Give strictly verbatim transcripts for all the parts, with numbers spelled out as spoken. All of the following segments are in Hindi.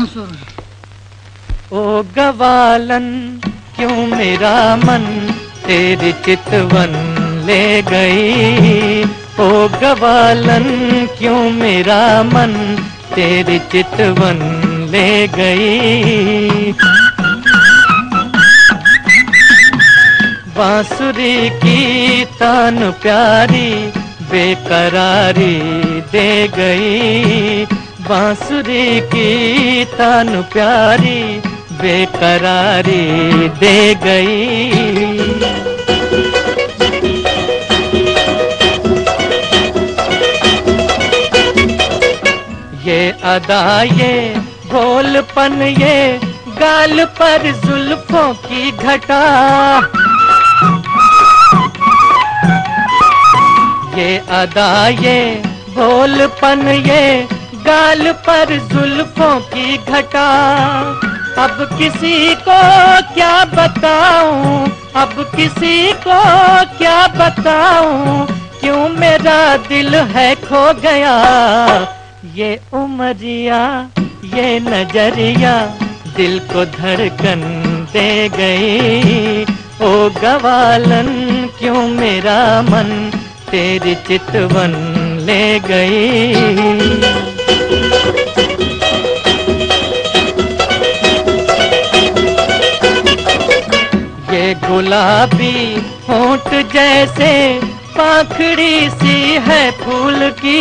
सुर। ओ गवालन क्यों मेरा मन तेरी चितवन ले गई, ओ गवालन क्यों मेरा मन तेरी चितवन ले गई। बांसुरी की तान प्यारी बेकरारी दे गई, बांसुरी की तान प्यारी बेकरारी दे गई। ये अदा ये भोलपन ये गाल पर जुल्फों की घटा, ये अदा ये भोलपन ये गाल पर जुल्फों की घटा। अब किसी को क्या बताऊं, अब किसी को क्या बताऊं, क्यों मेरा दिल है खो गया। ये उमरिया ये नजरिया दिल को धड़कन दे गई, ओ गवालन क्यों मेरा मन तेरी चितवन ले गई। ये गुलाबी होंठ जैसे पाखड़ी सी है फूल की,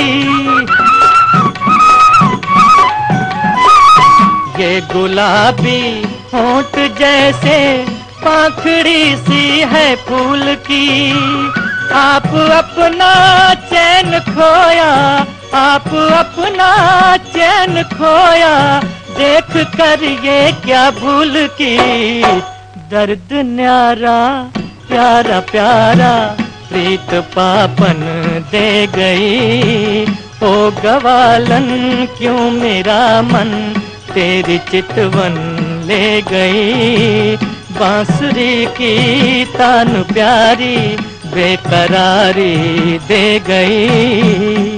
ये गुलाबी होंठ जैसे पाखड़ी सी है फूल की। आप अपना चैन खोया, आप अपना चैन खोया, देख कर ये क्या भूल की। दर्द न्यारा प्यारा प्यारा प्रीत पापन दे गई, ओ गवालन क्यों मेरा मन तेरी चितवन ले गई। बांसुरी की तान प्यारी बेकरारी दे गई।